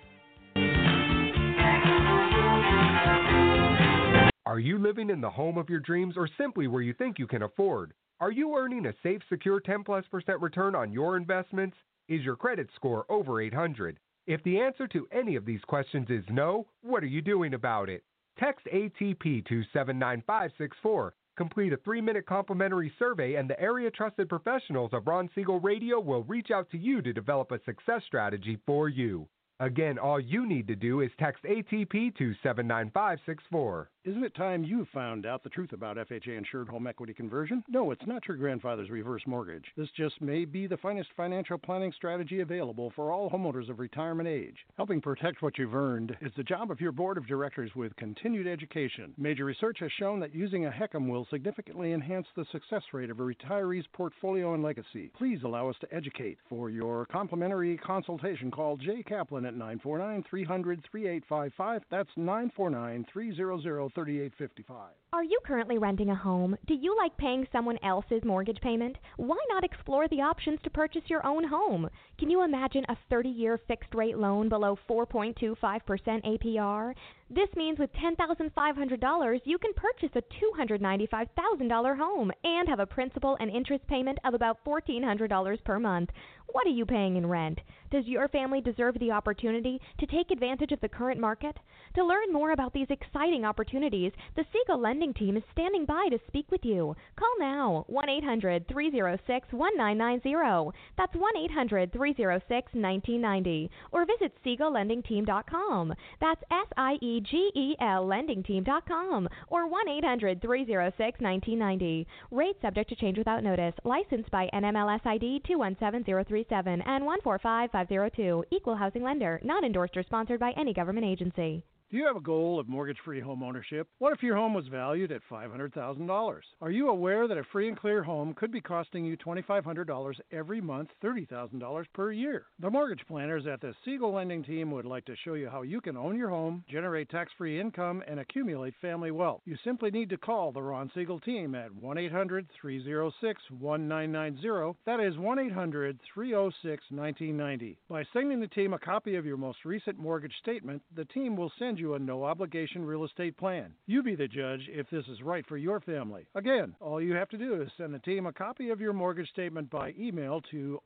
Are you living in the home of your dreams or simply where you think you can afford? Are you earning a safe, secure ten plus percent return on your investments? Is your credit score over eight hundred? If the answer to any of these questions is no, what are you doing about it? Text A T P to seven nine five six four. Complete a three-minute complimentary survey and the area-trusted professionals of Ron Siegel Radio will reach out to you to develop a success strategy for you. Again, all you need to do is text A T P to seven nine five six four. Isn't it time you found out the truth about F H A-insured home equity conversion? No, it's not your grandfather's reverse mortgage. This just may be the finest financial planning strategy available for all homeowners of retirement age. Helping protect what you've earned is the job of your board of directors with continued education. Major research has shown that using a HECM will significantly enhance the success rate of a retiree's portfolio and legacy. Please allow us to educate. For your complimentary consultation, call Jay Kaplan at nine four nine, three hundred, thirty-eight fifty-five. That's nine four nine, three hundred, thirty-eight fifty-five. Are you currently renting a home? Do you like paying someone else's mortgage payment? Why not explore the options to purchase your own home? Can you imagine a thirty-year fixed-rate loan below four point two five percent A P R? This means with ten thousand five hundred dollars, you can purchase a two hundred ninety-five thousand dollars home and have a principal and interest payment of about fourteen hundred dollars per month. What are you paying in rent? Does your family deserve the opportunity to take advantage of the current market? To learn more about these exciting opportunities, the Siegel Lending Team is standing by to speak with you. Call now, one eight hundred, three oh six, one nine nine zero. That's one eight hundred, three oh six, nineteen ninety. Or visit siegel lending team dot com. That's S I E G E L lending team dot com. Or one eight hundred, three oh six, nineteen ninety. Rate subject to change without notice. Licensed by N M L S I D two one seven zero three seven and one four five five zero two. Equal housing lender. Not endorsed or sponsored by any government agency. Do you have a goal of mortgage-free home ownership? What if your home was valued at five hundred thousand dollars? Are you aware that a free and clear home could be costing you two thousand five hundred dollars every month, thirty thousand dollars per year? The mortgage planners at the Siegel Lending Team would like to show you how you can own your home, generate tax-free income, and accumulate family wealth. You simply need to call the Ron Siegel Team at one eight hundred, three oh six, one nine nine zero. That is one eight hundred, three oh six, nineteen ninety. By sending the team a copy of your most recent mortgage statement, the team will send you a no-obligation real estate plan. You be the judge if this is right for your family. Again, all you have to do is send the team a copy of your mortgage statement by email to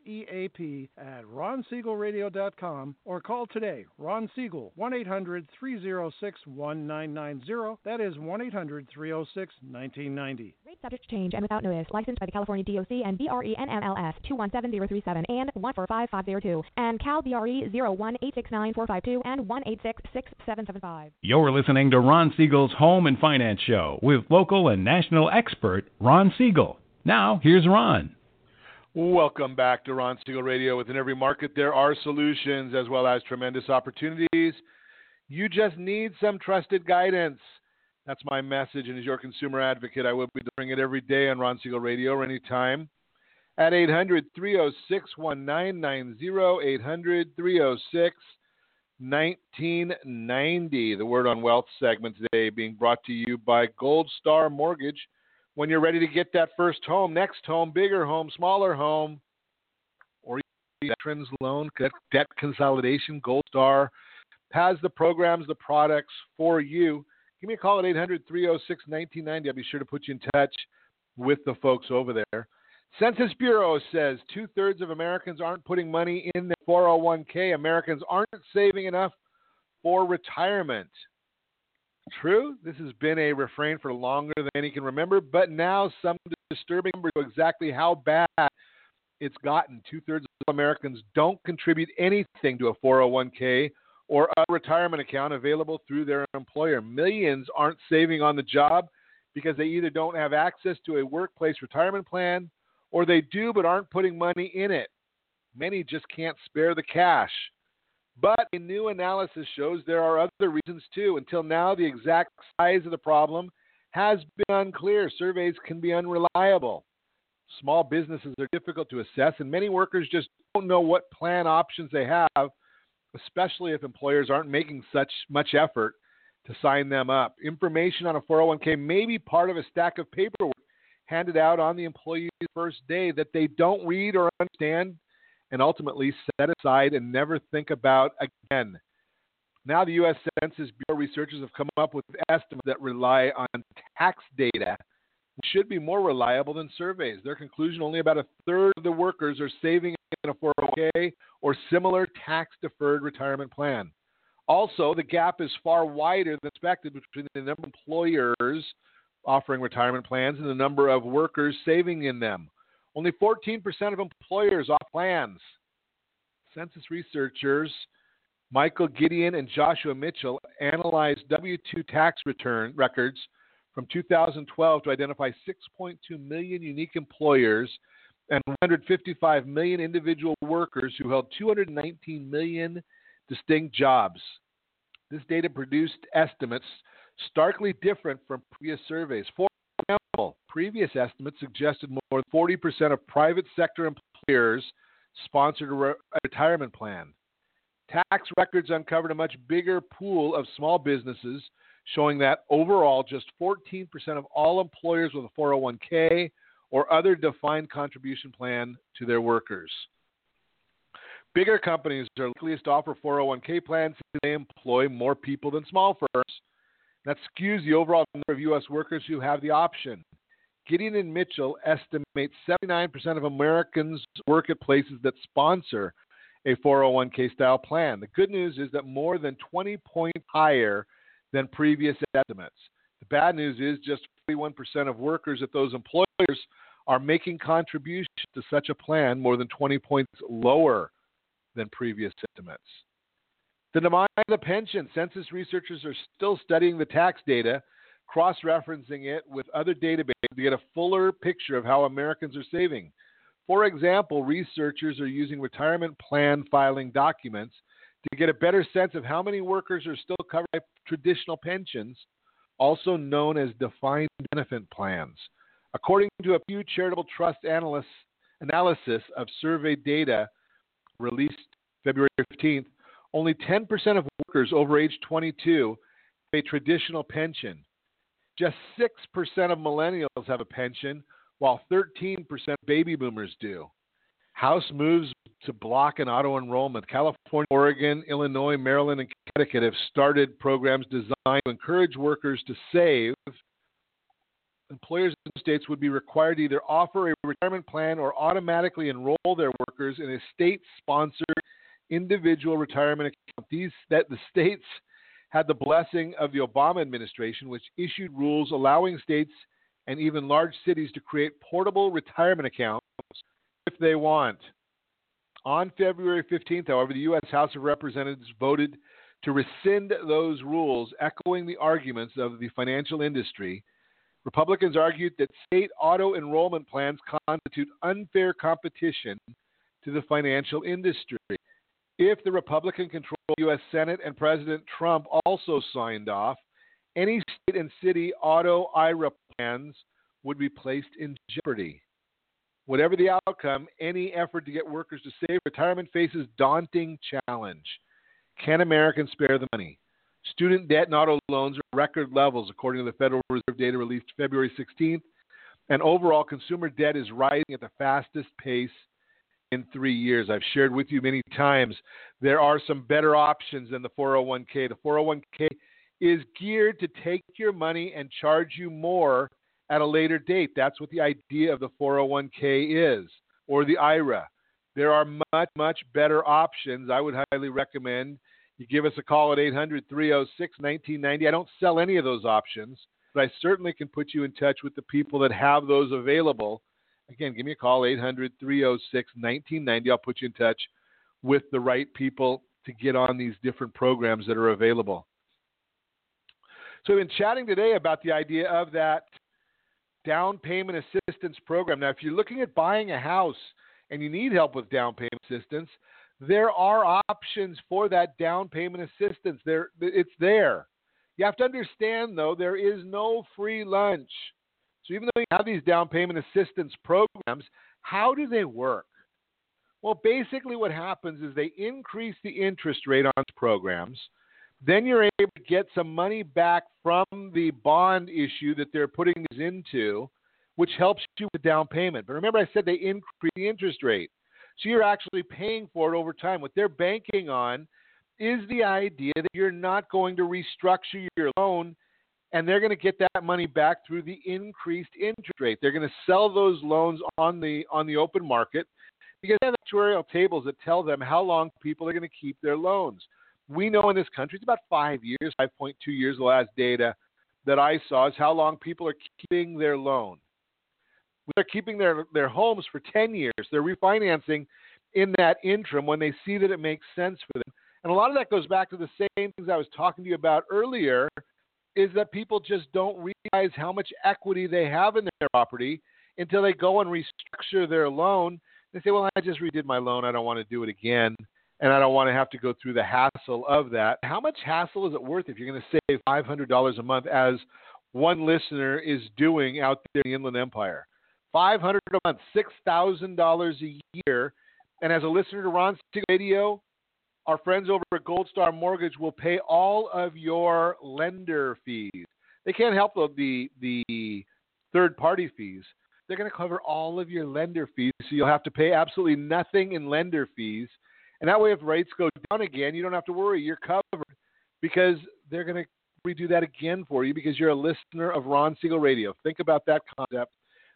reap at ron siegel radio dot com or call today, Ron Siegel, one eight hundred, three oh six, one nine nine zero. That is one eight hundred, three oh six, nineteen ninety. Rates subject to change and without notice. Licensed by the California D O C and B R E N M L S two one seven zero three seven and one four five five zero two and Cal B R E zero one eight six nine four five two and one eight six six seven seven five. You're listening to Ron Siegel's Home and Finance Show with local and national expert Ron Siegel. Now, here's Ron. Welcome back to Ron Siegel Radio. Within every market, there are solutions as well as tremendous opportunities. You just need some trusted guidance. That's my message, and as your consumer advocate, I will be delivering it every day on Ron Siegel Radio or anytime at eight hundred, three oh six, nineteen ninety, eight hundred, three oh six, nineteen ninety. The Word on Wealth segment today being brought to you by Gold Star Mortgage. When you're ready to get that first home, next home, bigger home, smaller home, or veterans loan, debt consolidation, Gold Star has the programs, the products for you. Give me a call at eight hundred, three oh six, nineteen ninety. I'll be sure to put you in touch with the folks over there. Census Bureau says two-thirds of Americans aren't putting money in their four oh one k. Americans aren't saving enough for retirement. True, this has been a refrain for longer than any can remember, but now some disturbing numbers show exactly how bad it's gotten. Two-thirds of Americans don't contribute anything to a four oh one k or a retirement account available through their employer. Millions aren't saving on the job because they either don't have access to a workplace retirement plan or they do but aren't putting money in it. Many just can't spare the cash. But a new analysis shows there are other reasons too. Until now, the exact size of the problem has been unclear. Surveys can be unreliable. Small businesses are difficult to assess, and many workers just don't know what plan options they have, especially if employers aren't making such much effort to sign them up. Information on a four oh one k may be part of a stack of paperwork handed out on the employee's first day that they don't read or understand and ultimately set aside and never think about again. Now the U S Census Bureau researchers have come up with estimates that rely on tax data, which should be more reliable than surveys. Their conclusion, only about a third of the workers are saving in a four oh one k or similar tax-deferred retirement plan. Also, the gap is far wider than expected between the number of employers offering retirement plans and the number of workers saving in them. Only fourteen percent of employers offer plans. Census researchers Michael Gideon and Joshua Mitchell analyzed W two tax return records from two thousand twelve to identify six point two million unique employers and one hundred fifty-five million individual workers who held two hundred nineteen million distinct jobs. This data produced estimates starkly different from previous surveys. For example, previous estimates suggested more than forty percent of private sector employers sponsored a, re- a retirement plan. Tax records uncovered a much bigger pool of small businesses, showing that overall just fourteen percent of all employers with a four oh one k or other defined contribution plan to their workers. Bigger companies are likeliest to offer four oh one k plans since they employ more people than small firms. That skews the overall number of U S workers who have the option. Gideon and Mitchell estimate seventy-nine percent of Americans work at places that sponsor a four oh one k style plan. The good news is that more than twenty points higher than previous estimates. The bad news is just forty-one percent of workers at those employers are making contributions to such a plan, more than twenty points lower than previous estimates. The demand of the pension. Census researchers are still studying the tax data, cross-referencing it with other databases to get a fuller picture of how Americans are saving. For example, researchers are using retirement plan filing documents to get a better sense of how many workers are still covered by traditional pensions, also known as defined benefit plans. According to a Pew Charitable Trust analysts, analysis of survey data released February fifteenth, only ten percent of workers over age twenty-two pay traditional pension. Just six percent of millennials have a pension, while thirteen percent baby boomers do. House moves to block an auto enrollment. California, Oregon, Illinois, Maryland, and Connecticut have started programs designed to encourage workers to save. Employers in the states would be required to either offer a retirement plan or automatically enroll their workers in a state-sponsored individual retirement account. These that the states had the blessing of the Obama administration, which issued rules allowing states and even large cities to create portable retirement accounts if they want. On February fifteenth, however, the U S House of Representatives voted to rescind those rules, echoing the arguments of the financial industry. Republicans argued that state auto enrollment plans constitute unfair competition to the financial industry. If the Republican-controlled U S Senate and President Trump also signed off, any state and city auto I R A plans would be placed in jeopardy. Whatever the outcome, any effort to get workers to save retirement faces daunting challenge. Can Americans spare the money? Student debt and auto loans are at record levels, according to the Federal Reserve data released February sixteenth, and overall consumer debt is rising at the fastest pace in three years. I've shared with you many times there are some better options than the four oh one k. The four oh one k is geared to take your money and charge you more at a later date. That's what the idea of the four oh one k is, or the I R A. There are much, much better options. I would highly recommend you give us a call at eight hundred, three oh six, nineteen ninety. I don't sell any of those options, but I certainly can put you in touch with the people that have those available. Again, give me a call, eight hundred, three oh six, nineteen ninety. I'll put you in touch with the right people to get on these different programs that are available. So we've been chatting today about the idea of that down payment assistance program. Now, if you're looking at buying a house and you need help with down payment assistance, there are options for that down payment assistance. There, it's there. You have to understand, though, there is no free lunch. So even though you have these down payment assistance programs, how do they work? Well, basically what happens is they increase the interest rate on programs. Then you're able to get some money back from the bond issue that they're putting these into, which helps you with down payment. But remember, I said they increase the interest rate. So you're actually paying for it over time. What they're banking on is the idea that you're not going to restructure your loan, and they're going to get that money back through the increased interest rate. They're going to sell those loans on the on the open market because they have actuarial tables that tell them how long people are going to keep their loans. We know in this country it's about five years, five point two years, the last data that I saw is how long people are keeping their loan. They're keeping their, their homes for ten years. They're refinancing in that interim when they see that it makes sense for them. And a lot of that goes back to the same things I was talking to you about earlier, is that people just don't realize how much equity they have in their property until they go and restructure their loan. They say, well, I just redid my loan. I don't want to do it again, and I don't want to have to go through the hassle of that. How much hassle is it worth if you're going to save five hundred dollars a month, as one listener is doing out there in the Inland Empire? five hundred dollars a month, six thousand dollars a year. And as a listener to Ron Siegel Radio, our friends over at Gold Star Mortgage will pay all of your lender fees. They can't help the, the, the third-party fees. They're going to cover all of your lender fees, so you'll have to pay absolutely nothing in lender fees. And that way, if rates go down again, you don't have to worry. You're covered because they're going to redo that again for you because you're a listener of Ron Siegel Radio. Think about that concept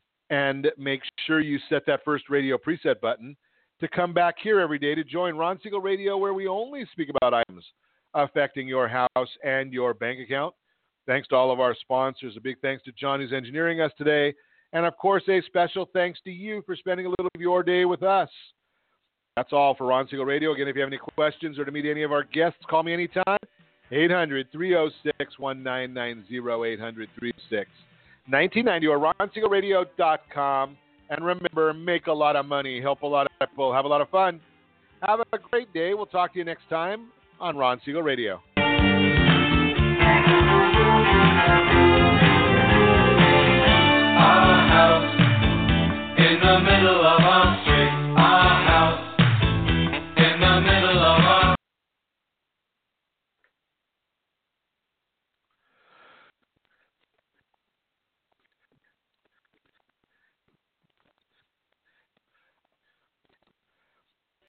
and make sure you set that first radio preset button to come back here every day to join Ron Siegel Radio, where we only speak about items affecting your house and your bank account. Thanks to all of our sponsors. A big thanks to John, who's engineering us today. And, of course, a special thanks to you for spending a little of your day with us. That's all for Ron Siegel Radio. Again, if you have any questions or to meet any of our guests, call me anytime. eight hundred, three oh six, one nine nine zero, eight hundred, three oh six, nineteen ninety, or ron siegel radio dot com. And remember, make a lot of money, help a lot of people, have a lot of fun. Have a great day. We'll talk to you next time on Ron Siegel Radio.